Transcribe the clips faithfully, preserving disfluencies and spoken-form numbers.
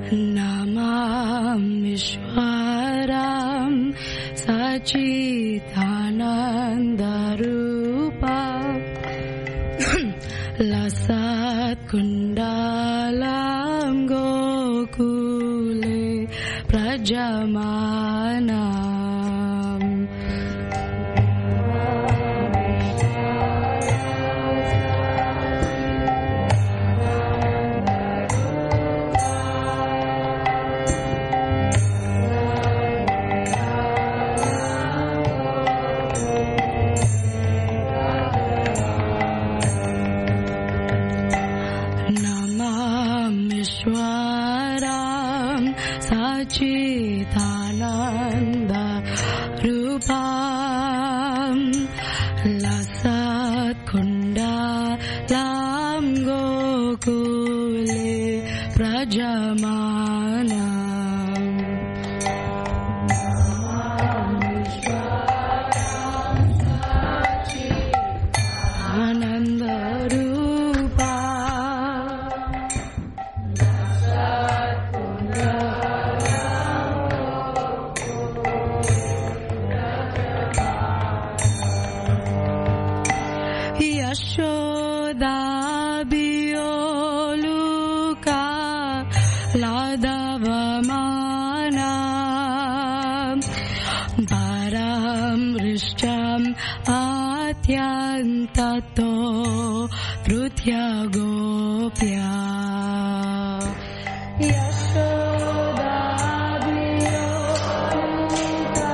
Namamishwaram Sachitanandarupa Lasat Kundalam Gokule Prajamanam Namamishwaram Sachitananda Rupam Lasat Kundalam Gokule Prajamanam Ananda Rupa Yashoda Bioluka Ladavamana Param Rishtam Atyantato Trutya Gopya Yashoda Bioluka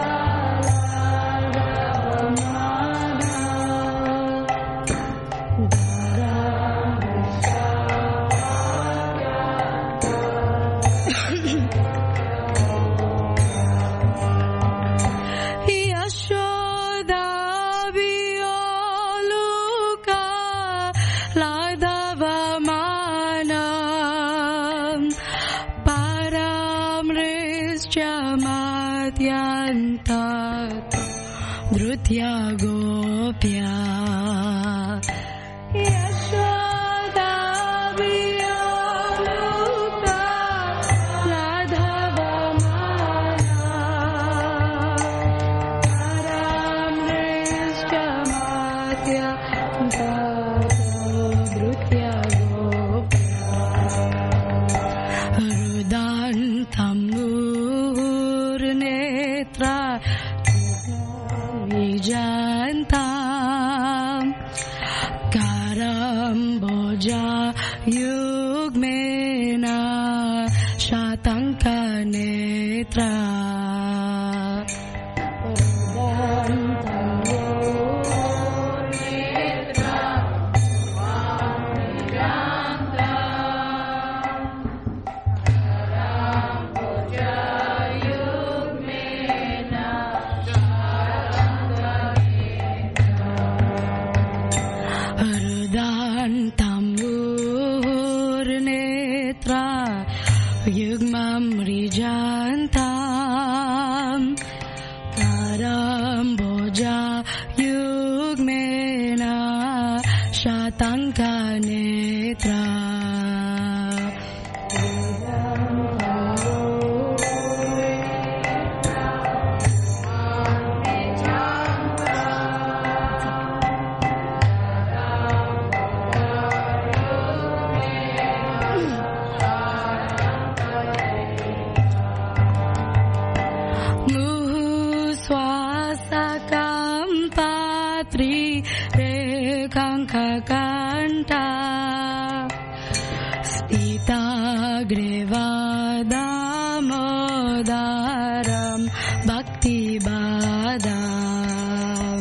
Yashoda Bioluka Ladavamana Paramrishyamatyantat Drutya Gopya Yashoda Bioluka Ladavamana Paramrishyamatyantat Drutya Gopya Rudantamur Netra Vijantam Karamboja Yugmena Shatanka Netra Tamur Netra Yugmam Rijantam Karamboja Yugmena Shatanka Netra Kakanta Stita Grevadamodaram Bhakti Badam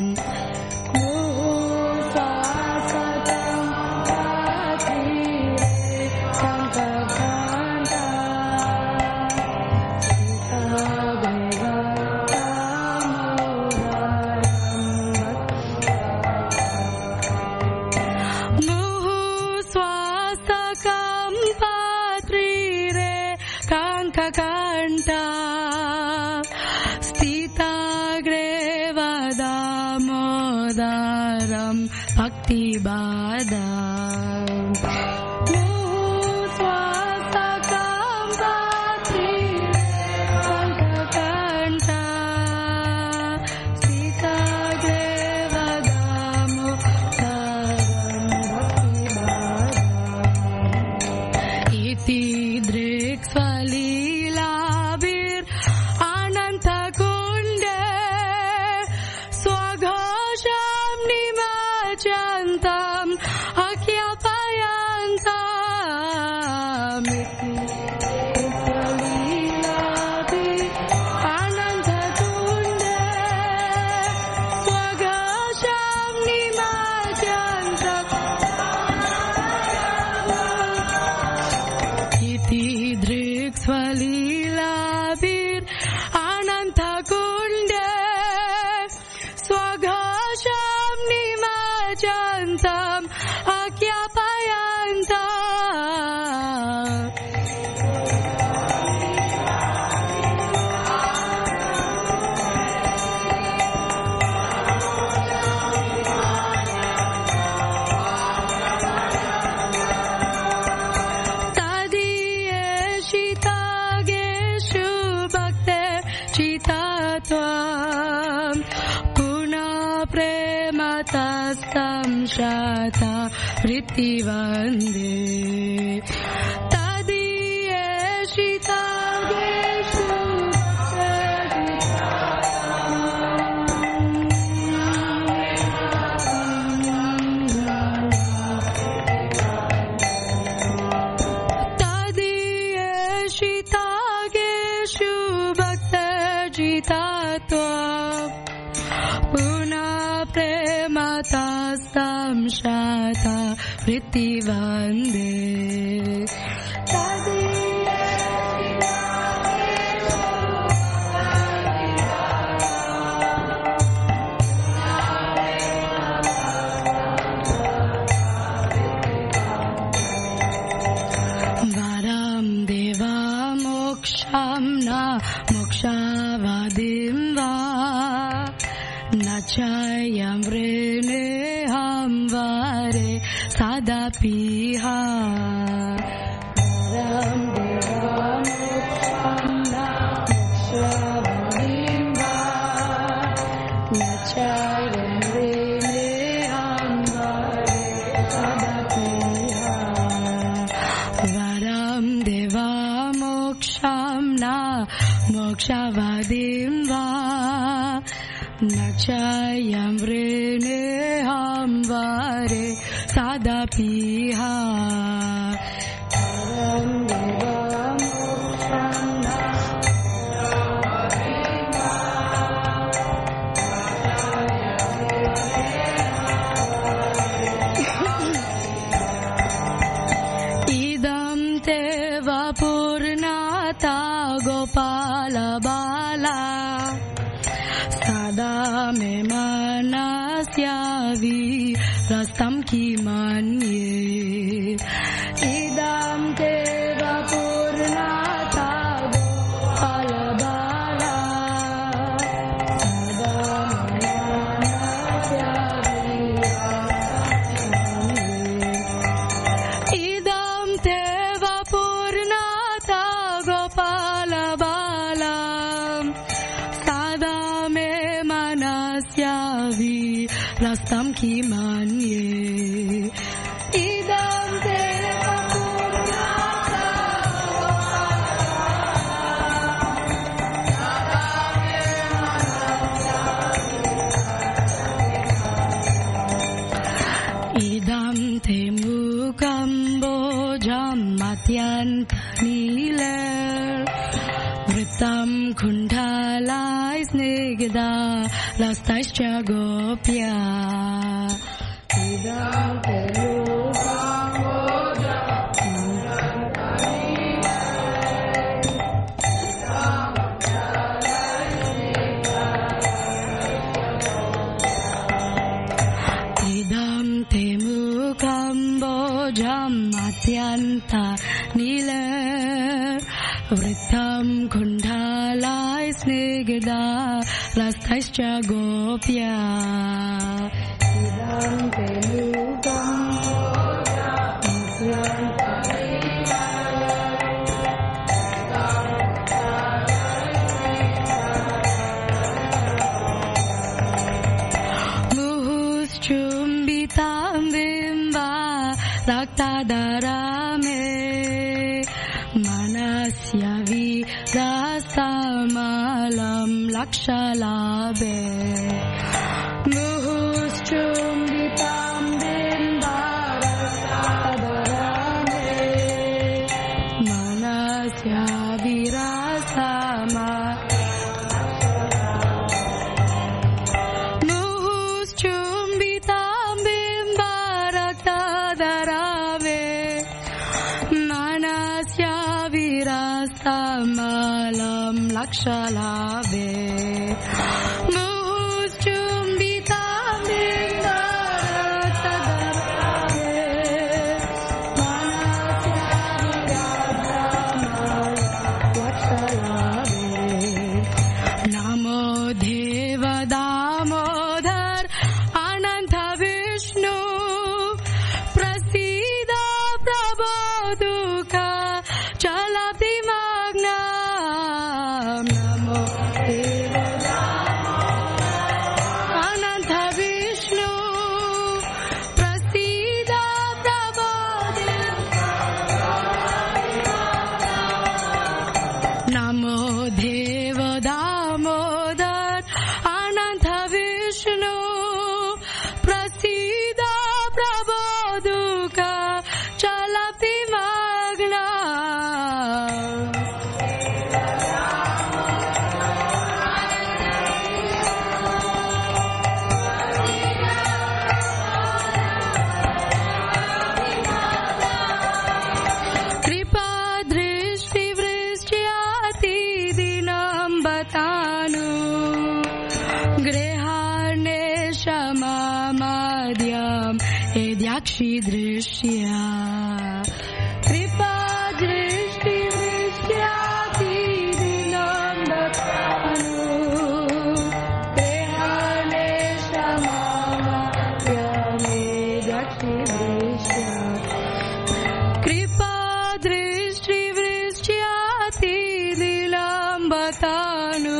Muhuswasatam Patire Kankakanta Stita Kanta Stita Grevadamodaram Bhakti Badam Muhuswasakam Didrik Swalilabir Anantakunde Swaghasham Nimajantam Akyapayanta Samshata Vritti Vande Tadiye Shita Geshu Tadiye Shita Geshu Bhakta Jitato Puna Premata Samshata Vritti Vande Varam Deva Moksham Na Mokshavadim Va Nachayam Vrene Hamvare Sadapiha Varam Deva Mokshana Mokshavadim Va Nachayam Vrene Hamvare Sadapiha Varam Deva Mokshamna Mokshavadim Va Nachayam Vrene Hamvare Sadapiha Varam Deva Mokshamna Idam Teva Purnata Gopala Bala Sada me manasyavi rastam ki manye idam teva purnata gopala bala sada me manasyavi idam teva purnata gopala bala sada me manasyavi rastam ki manye idam teva purnata idam te mukam bojam matyantanile Vritam kundalai snigda rastaischa gopya idam te mukam bojam idam te mukam bojam matyanta nile Vritam kundalai snigda rastaischa gopya idam te mukam bojam muhuschumbitam bimba raktadharame manasya vidasamalam lakshalabe muhuschumbitam bimba raktadharame manasya virasama muhuschumbitam bimba raktadharame manasya Samalam Lakshalave Muchumbitam Dindaratadare Manasya Lakshalave Namo Deva Damodhar Ananta Vishnu Prasida Prabodhuka Chalati Magnam Namo Deva Ananta Vishnu Prasida Prabodhuka Namo Deva Damodhar Ananta Vishnu Prasida Prabodhuka Chalati Magna Kripa Drishti Vrishtyati Dinam Batanu Grehane Shamamadhyam Edyakshi Drishya Kripa Drishti Vrishtyati Dinam Batanu Grehane Shamamadhyam Edyakshi Drishya Kripa Drishti Vrishtyati Dinam Batanu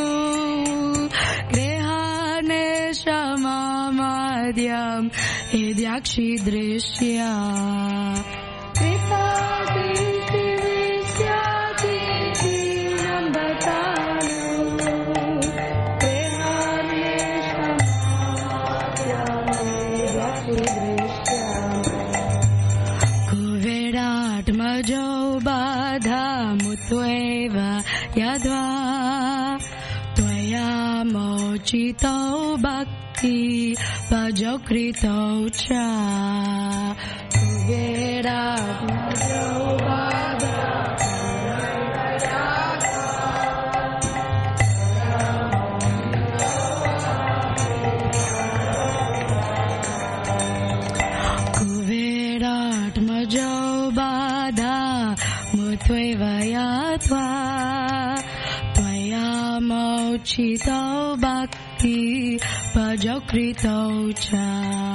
Grehane Shamamadhyam Edyakshi Drishya Kripa Drishti Vrishtyati Dinam Batanu Grehane Shamamadhyam Edyakshi Drishya Kuvedatmajo Badha Mutveva Yadva Tvaya Mochito Bhakti Pajokrito Cha Kuvedatmajo Badha Kuvedatmajo Badha Mutveva Yadva Tvaya Mochito Bhakti Pajokrito Cha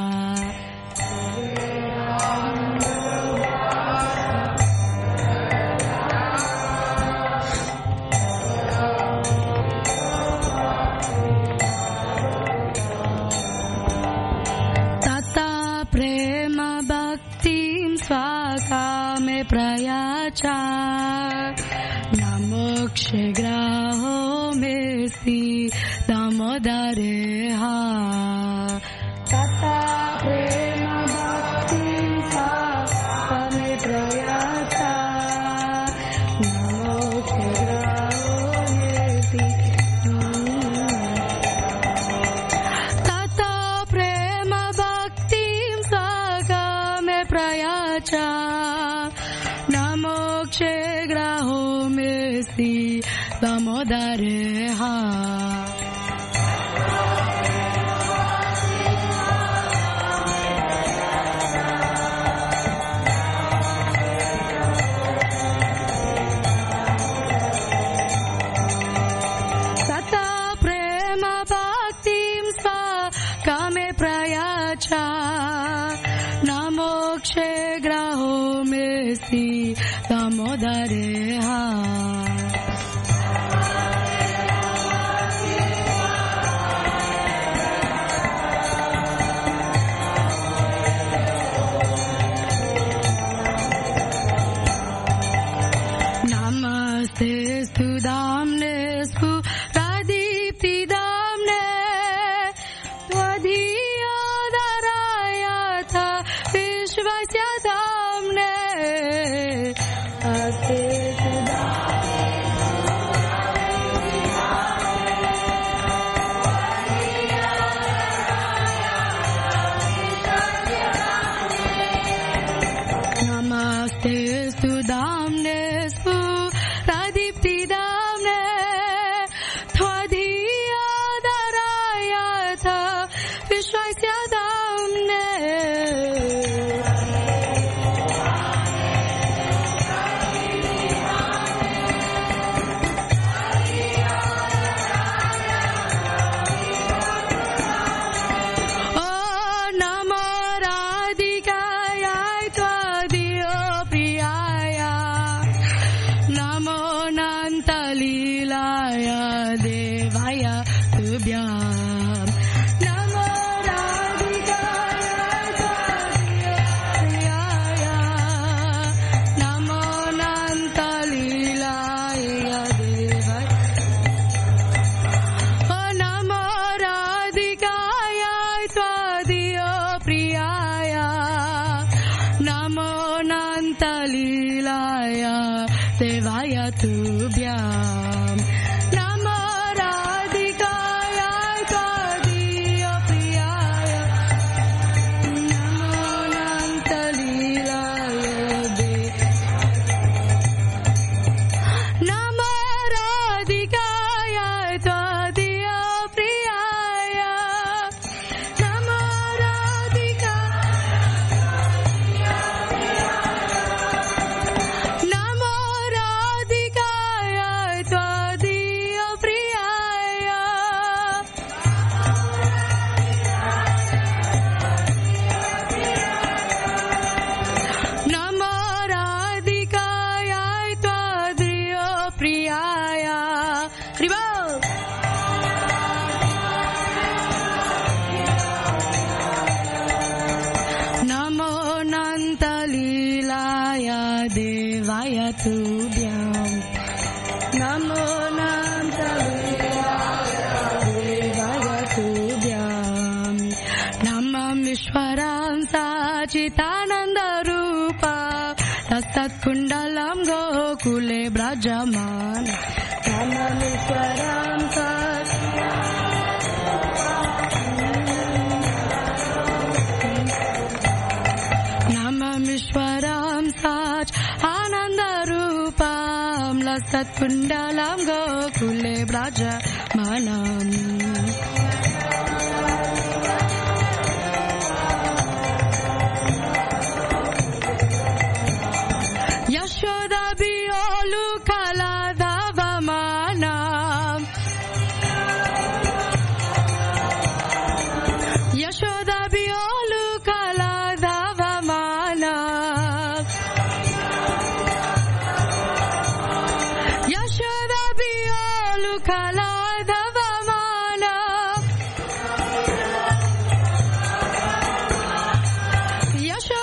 Tata Prema Bhaktim Swakame Prayacha Namokshe Graho Mesi Damodareha Tata Prema Bhaktim Swakame Prayacha Namokshe Graho Mesi Tata Prema Bhaktim Swakame Prayacha Namokshe Graho Mesi Damodareha Tata Prema Bhaktim Swakame Prayacha Namokshe Graho Mesi Damodareha Namaste Sudamne Radipti Damne Twadhiyodarayatha Vishvasya Damne Namaste Sudamne Radipti लीलाय देवाय तुभ्याम् नमो राधिकाय त्वदीयप्रियाय नमो अनन्तलीलाय देवाय ओ नमो राधिकाय त्वदीयप्रियाय नमो अनन्तलीलाय देवाय तुभ्याम् नमो राधिकाय त्वदीयप्रियाय नमो अनन्तलीलाय नमो राधिकाय त्वदीयप्रियाय नमो राधिकाय नमो राधिकाय त्वदीयप्रियाय नमो राधिकाय त्वदीयप्रियाय हरि बोल नमो अनन्तलीलाय देवाय तुभ्याम् नमो अनन्तलीलाय देवाय तुभ्याम् नमः ईश्वरं सच्चिदानन्दरूपा तत्कुण्डलं गोकुले व्रजमान नमः ईश्वरं नममीश्वरं साच आनन्दरूपं लसत्कुण्डलं गोकुले व्रजमानम् यशोदाभियोलुकलाधवमानम् यशोदाभियोलुकलाधवमानम् यशोदाभियोलुकलाधवमानम्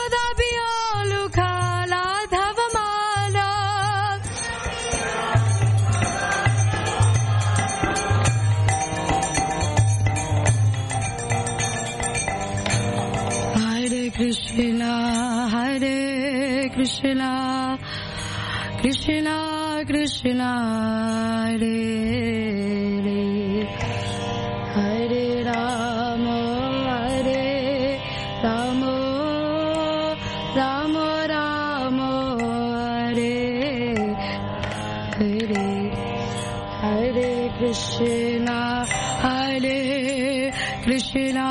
यशोदाभियोलुकलाधवमानम् हरे कृष्णा हरे कृष्णा कृष्णा कृष्णा हरे हरे हरे राम हरे राम राम राम हरे हरे हरे कृष्णा हरे कृष्णा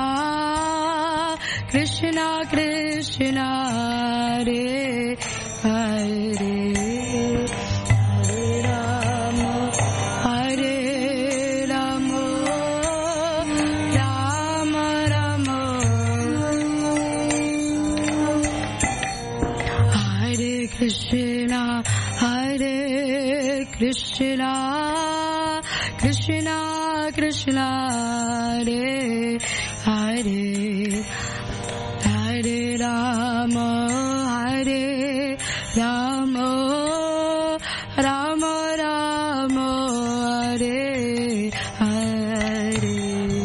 कृष्णा कृष्णा हरे हरे हरे राम हरे राम राम राम हरे कृष्णा हरे कृष्णा कृष्णा कृष्णा हरे हरे हरे राम हरे Ram Ram Ram Hare Hare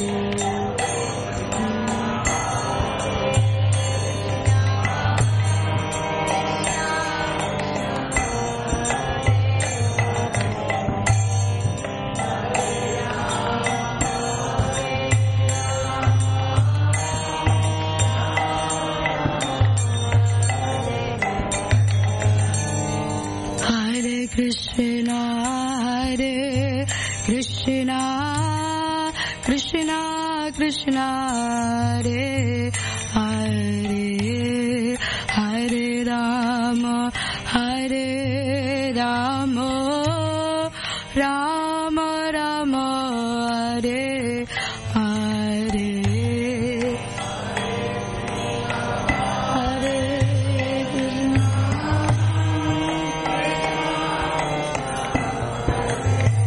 Krishna Hare Krishna Krishna Krishna Hare Hare Hare Rama Hare Rama Rama Rama Hare Hare Hare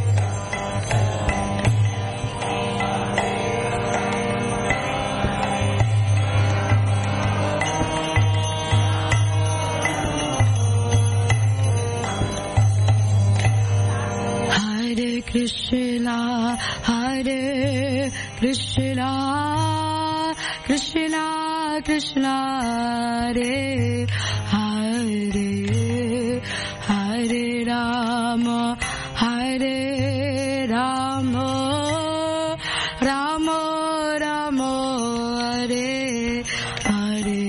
Krishna, Hare Krishna, Krishna Krishna, Hare Hare, Hare Rama, Hare Rama, Rama Rama, Hare Hare.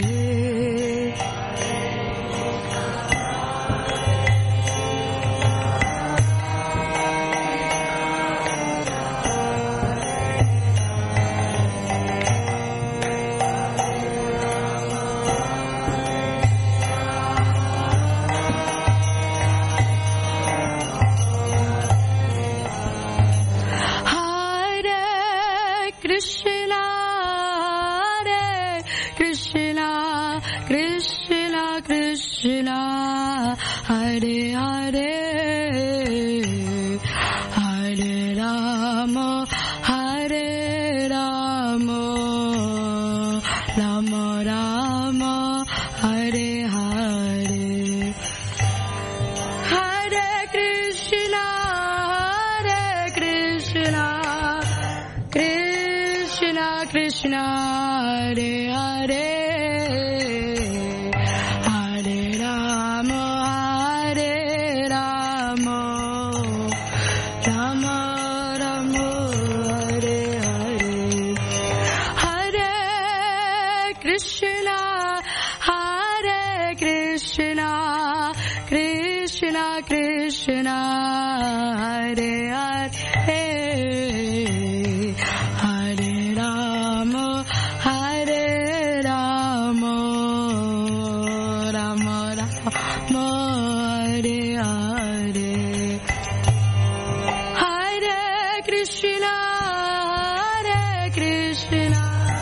Krishna, Hare Hare, Hare Rama, Hare Rama, Rama Rama, Hare Hare, Hare Krishna, Hare Krishna, Krishna Krishna, Hare Hare. Krishna, Hare Hare, Hare Rama, Hare Rama, Rama Rama, Hare Hare, Hare Krishna, Hare Krishna,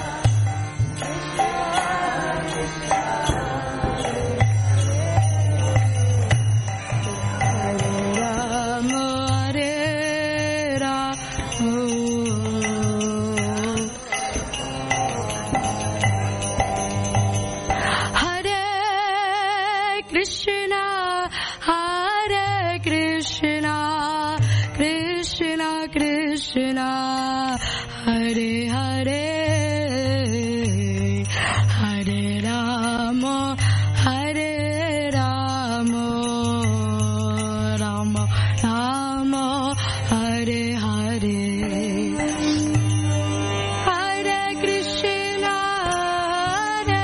Krishna, Hare Hare, Hare Rama, Hare Rama, Rama Rama, Hare Hare, Hare Krishna, Hare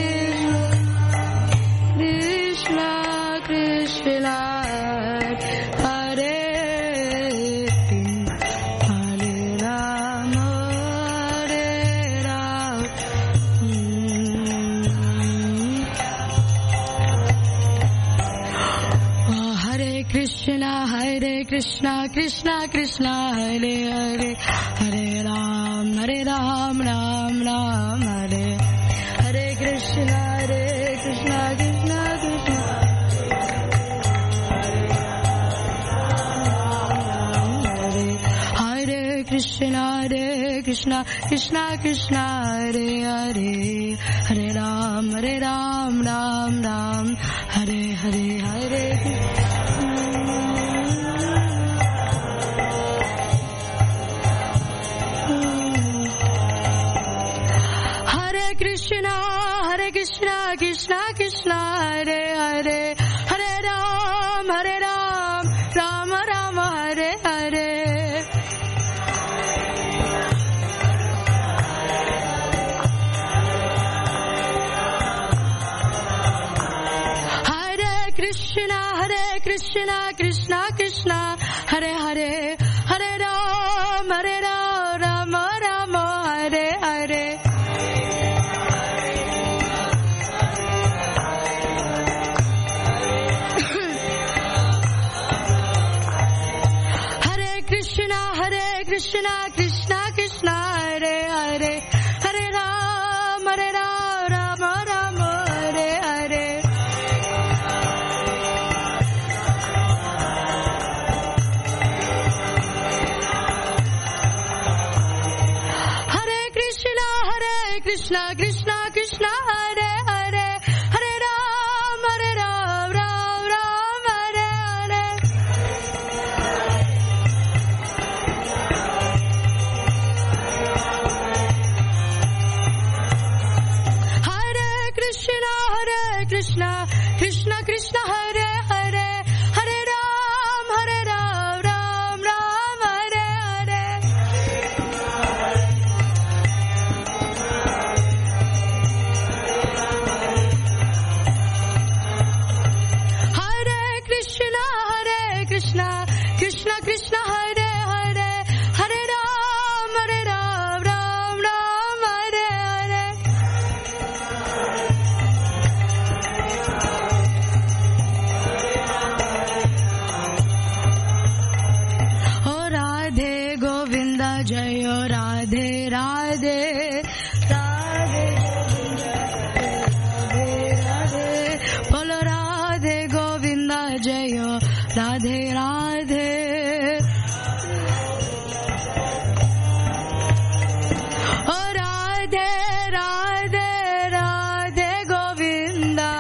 Krishna, Krishna Krishna, Hare Krishna, Hare Krishna, Krishna Krishna, Hare Hare, Hare Ram, Hare Ram, Ram Ram, Hare Hare Krishna, Hare Krishna, Krishna Krishna, Hare Krishna, Hare Krishna, Krishna Krishna, Hare Hare, Hare Ram, Hare Ram, Ram Ram, Hare Hare, Hare Krishna, Hare Krishna, Krishna Krishna, Hare Hare, Hare Ram, Hare Ram, Ram Ram, Hare Hare, Hare Krishna, Hare Krishna, Krishna Krishna, Hare Hare, Hare Ram, Hare Ram, Ram Ram, Hare Hare, Krishna, Krishna Krishna, Hare Hare, Hare Ram, Hare Ram, Ram Ram, Hare Hare, Hare Krishna, Hare Krishna, Krishna Krishna, Hare Hare, Hare Ram, Hare Ram, Ram Ram, Hare Hare, Krishna, Krishna Krishna, Hare Hare, Hare Ram, Hare Ram, Ram Ram, Hare Hare. Oh Radhe Govinda Jai, oh Radhe Radhe, Radhe Govinda Jai, oh Radhe Radhe. Oh Radhe Radhe Radhe Govinda,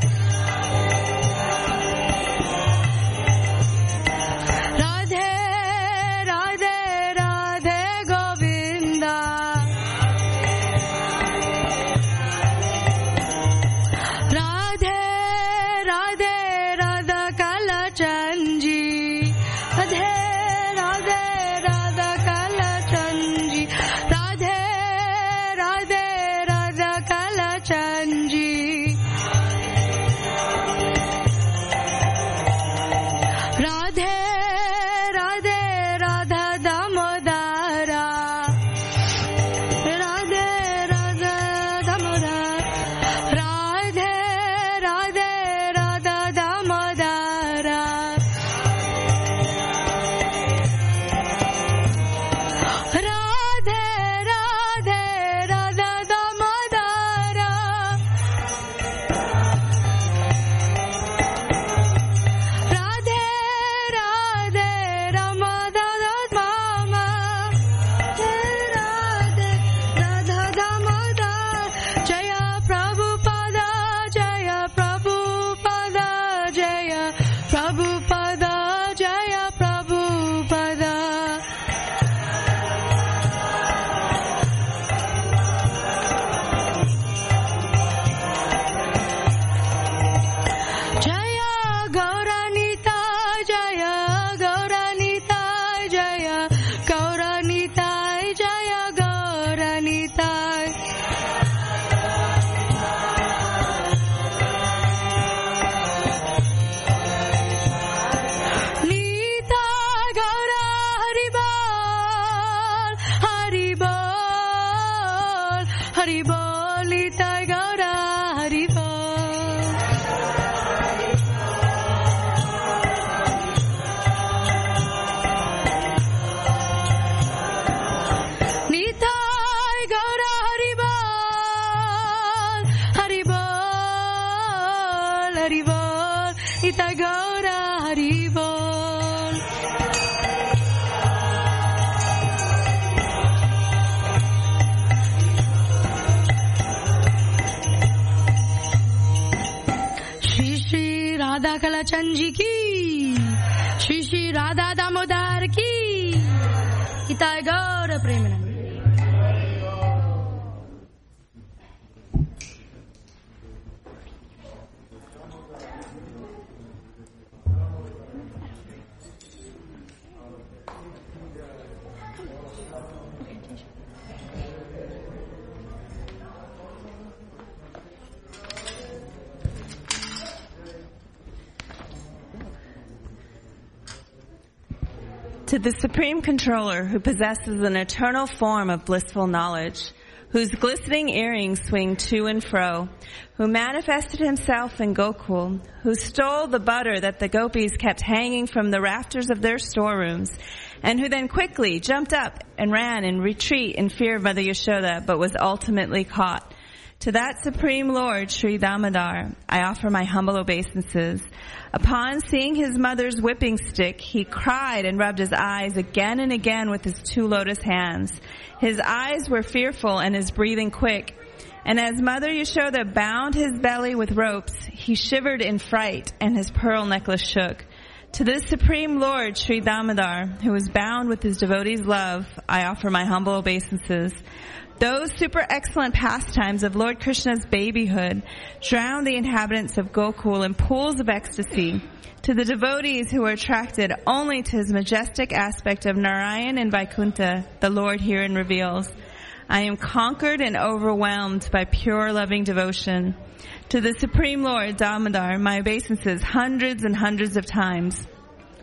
Radhe Radhe Radhe Govinda, Radhe Radhe Radha Kalachanji, Radhe Radhe Radha Kalachanji, Radhe Radhe Radha Kalachanji, Radhe Radhe Radha Damodara, Radhe Radha Damodara, Radhe Radhe Radha Damodara, Radhe Radhe Radha Damodara, Radhe Radhe Ramadana Mama, Radhe Radha Damodara, Jaya Prabhupada, Jaya Prabhupada, Jaya Prabhupada, Jaya Prabhupada. Jaya Gauranita, Jaya Gauranita, Jaya Gauranita, Jaya Gauranita. Nita Gaura Haribol, Haribol, Haribol, Nita Gaura Haribol. Nita Gaura Haribol, Haribol, Haribol, Nita Gaura Haribol. Shri Shri Radha Kalachanji ki, Shri Shri Radha Damodar ki, Ita Gaura Premanand. To the Supreme Controller, who possesses an eternal form of blissful knowledge, whose glistening earrings swing to and fro, who manifested himself in Gokul, who stole the butter that the gopis kept hanging from the rafters of their storerooms, and who then quickly jumped up and ran in retreat in fear of Mother Yashoda, but was ultimately caught. To that Supreme Lord, Sri Damodar, I offer my humble obeisances. Upon seeing his mother's whipping stick, he cried and rubbed his eyes again and again with his two lotus hands. His eyes were fearful and his breathing quick. And as Mother Yashoda bound his belly with ropes, he shivered in fright and his pearl necklace shook. To this Supreme Lord, Sri Damodar, who was bound with his devotee's love, I offer my humble obeisances. Those super excellent pastimes of Lord Krishna's babyhood drowned the inhabitants of Gokul in pools of ecstasy. To the devotees who were attracted only to his majestic aspect of Narayan and Vaikuntha, the Lord herein reveals, I am conquered and overwhelmed by pure loving devotion. To the Supreme Lord Damodar, my obeisances hundreds and hundreds of times.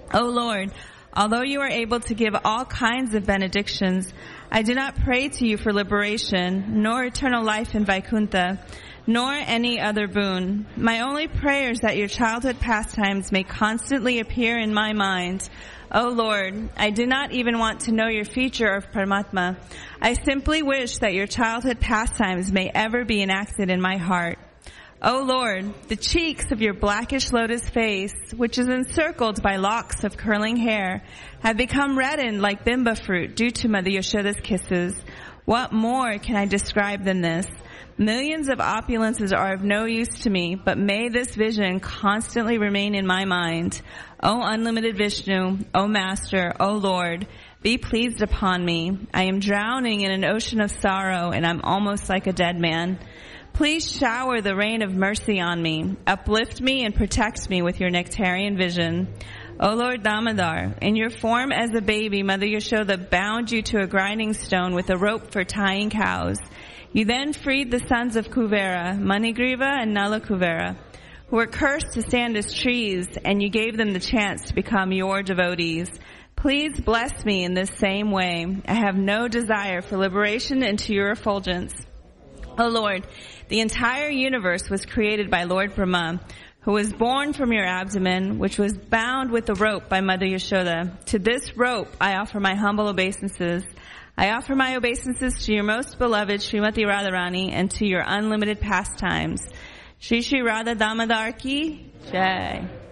O Lord, although you are able to give all kinds of benedictions, I do not pray to you for liberation, nor eternal life in Vaikuntha, nor any other boon. My only prayer is that your childhood pastimes may constantly appear in my mind. O Lord, I do not even want to know your feature of Paramatma. I simply wish that your childhood pastimes may ever be enacted in my heart. O Lord, the cheeks of your blackish lotus face, which is encircled by locks of curling hair, have become reddened like bimba fruit due to Mother Yashoda's kisses. What more can I describe than this? Millions of opulences are of no use to me, but may this vision constantly remain in my mind. O unlimited Vishnu, O Master, O Lord, be pleased upon me. I am drowning in an ocean of sorrow, and I'm almost like a dead man. Please shower the rain of mercy on me. Uplift me and protect me with your nectarian vision. O Lord Damodar, in your form as a baby, Mother Yashoda bound you to a grinding stone with a rope for tying cows. You then freed the sons of Kuvera, Manigriva and Nala Kuvera, who were cursed to stand as trees, and you gave them the chance to become your devotees. Please bless me in this same way. I have no desire for liberation into your effulgence. O Lord, the entire universe was created by Lord Brahma, who was born from your abdomen, which was bound with a rope by Mother Yashoda. To this rope I offer my humble obeisances. I offer my obeisances to your most beloved Srimati Radharani and to your unlimited pastimes. Shri Shri Radha Damodar Ki Jai.